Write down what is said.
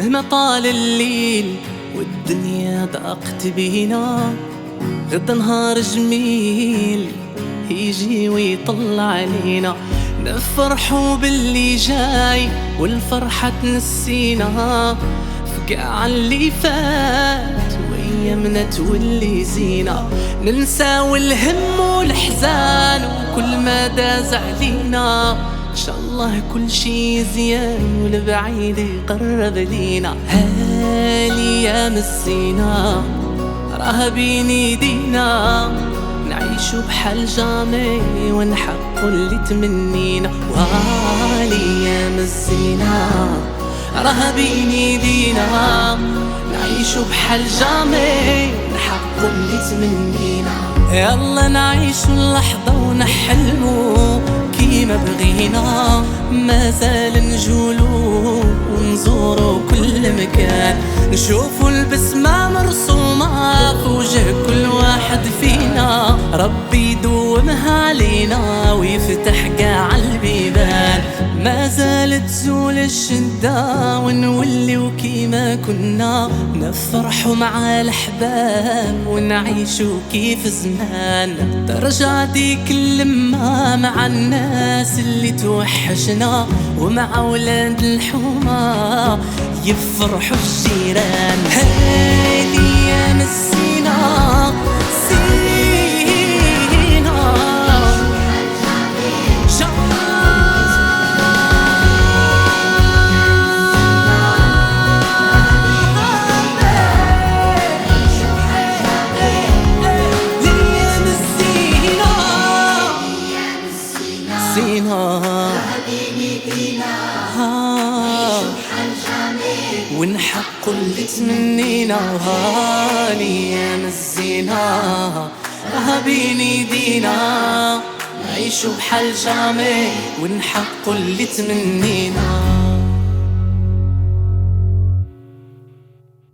مهما طال الليل والدنيا ضاقت بينا، غدا نهار جميل يجي ويطلع علينا، نفرحوا باللي جاي والفرحة تنسينا، فقاع اللي فات وأيامنا تولي زينة، ننساو الهم والحزان وكل ما داز علينا، إن شاء الله كل شي زيان والبعيد يقرب لينا. هالأيام الزينة راها بين ايدينا، نعيشو بحال جامي ونحققو اللي تمنينا. وهالأيام الزينة راها بين ايدينا، نعيشو بحال جامي ونحققو اللي تمنينا. يلا نعيشو اللحظة ونحلمو كيما بغينا، مازال نجولو ونزورو كل مكان، نشوفو البسمة مرسومة في وجه كل واحد فينا، ربي يدومها علينا ويفتح قاع البيبان، مازال تزول الشدة ونوليو كيما كنا، نفرحو مع الأحباب ونعيشو كيف زمان، ترجع ديك اللمة مع الناس اللي توحشنا، ومع ولاد الحومة يفرحوا الجيران. هذه أيام الزينة ونحققو اللي تمنينا. وهالأيام الزينة راها بين ايدينا، نعيشو بحال جامي ونحققو اللي تمنينا.